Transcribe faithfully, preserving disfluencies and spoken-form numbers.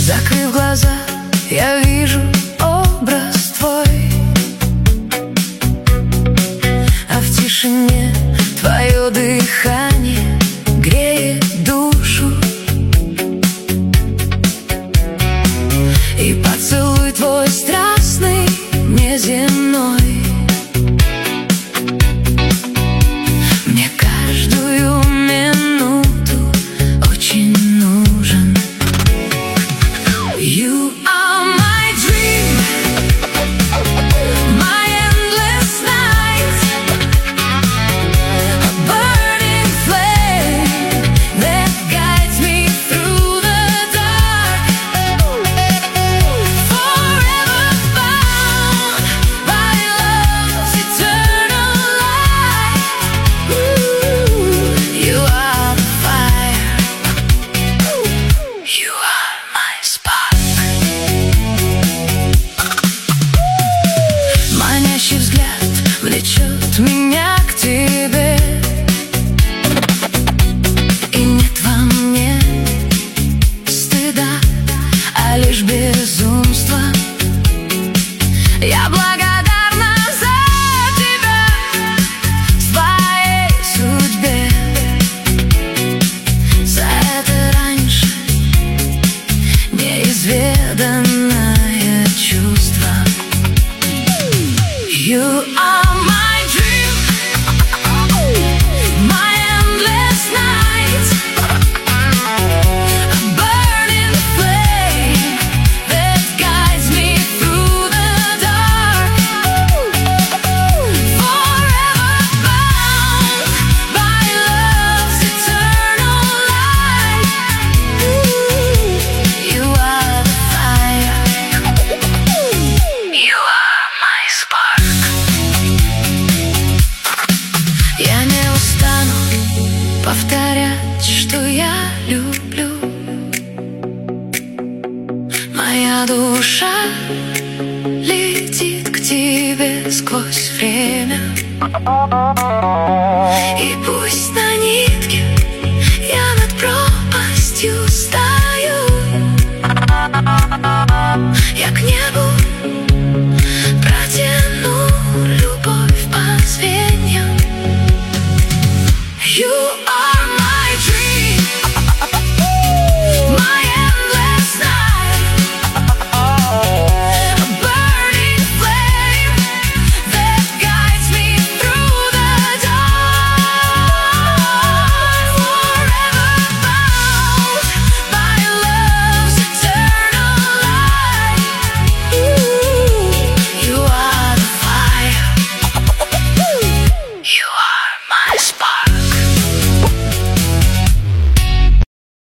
Закрыв глаза, я вижу образ твой, а в тишине твое дыхание греет душу. И поцелуй твой страстный, неземной мне каждую минуту очень нужен. You are my dream, my endless night, a burning flame that guides me through the dark, forever bound by love's eternal light. Ooh, you are the fire, you are my spark. Манящий взгляд влечет меня к тебе, и нет во мне стыда, а лишь безумство. Я благодарна за тебя в твоей судьбе, за это раньше неизведанное чувство. You are my dream, my endless night, a burning flame that guides me through the dark, forever bound by love's eternal light. Ooh, you are the fire, you are my spark. Я не устану повторять, что я люблю. Моя душа летит к тебе сквозь время, и пусть на нитке я над пропастью стою,